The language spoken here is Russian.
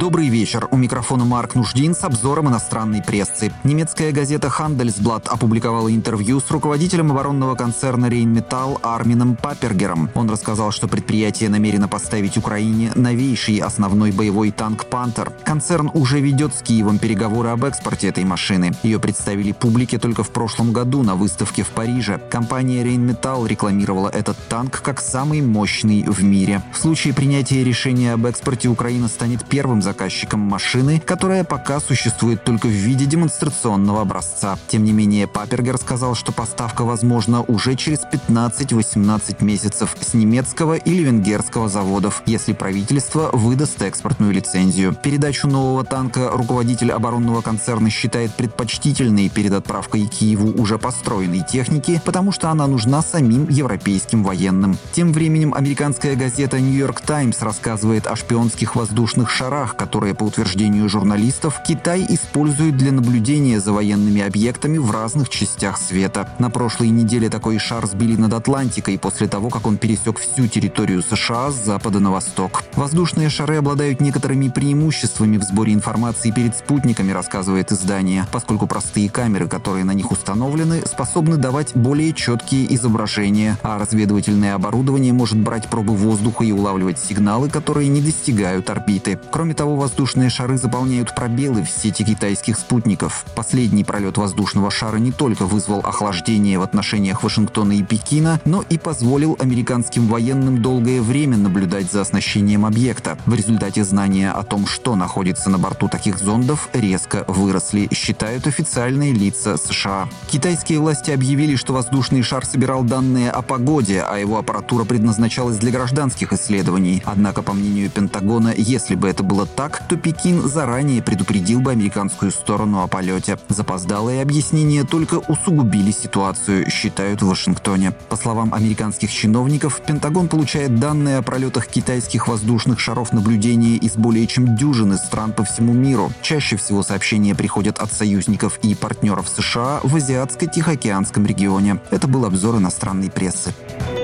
Добрый вечер. У микрофона Марк Нуждин с обзором иностранной прессы. Немецкая газета Handelsblatt опубликовала интервью с руководителем оборонного концерна Rheinmetall Армином Паппергером. Он рассказал, что предприятие намерено поставить Украине новейший основной боевой танк «Пантер». Концерн уже ведет с Киевом переговоры об экспорте этой машины. Ее представили публике только в прошлом году на выставке в Париже. Компания Rheinmetall рекламировала этот танк как самый мощный в мире. В случае принятия решения об экспорте Украина станет первым заказчиком машины, которая пока существует только в виде демонстрационного образца. Тем не менее, Паппергер сказал, что поставка возможна уже через 15-18 месяцев с немецкого или венгерского заводов, если правительство выдаст экспортную лицензию. Передачу нового танка руководитель оборонного концерна считает предпочтительной перед отправкой Киеву уже построенной техники, потому что она нужна самим европейским военным. Тем временем американская газета New York Times рассказывает о шпионских воздушных шарах, которые, по утверждению журналистов, Китай использует для наблюдения за военными объектами в разных частях света. На прошлой неделе такой шар сбили над Атлантикой после того, как он пересек всю территорию США с запада на восток. Воздушные шары обладают некоторыми преимуществами в сборе информации перед спутниками, рассказывает издание, поскольку простые камеры, которые на них установлены, способны давать более четкие изображения, а разведывательное оборудование может брать пробы воздуха и улавливать сигналы, которые не достигают орбиты. Кроме того, воздушные шары заполняют пробелы в сети китайских спутников. Последний пролет воздушного шара не только вызвал охлаждение в отношениях Вашингтона и Пекина, но и позволил американским военным долгое время наблюдать за оснащением объекта. В результате знания о том, что находится на борту таких зондов, резко выросли, считают официальные лица США. Китайские власти объявили, что воздушный шар собирал данные о погоде, а его аппаратура предназначалась для гражданских исследований. Однако, по мнению Пентагона, если бы это было так, то Пекин заранее предупредил бы американскую сторону о полете. Запоздалые объяснения только усугубили ситуацию, считают в Вашингтоне. По словам американских чиновников, Пентагон получает данные о пролетах китайских воздушных шаров наблюдения из более чем дюжины стран по всему миру. Чаще всего сообщения приходят от союзников и партнеров США в Азиатско-Тихоокеанском регионе. Это был обзор иностранной прессы.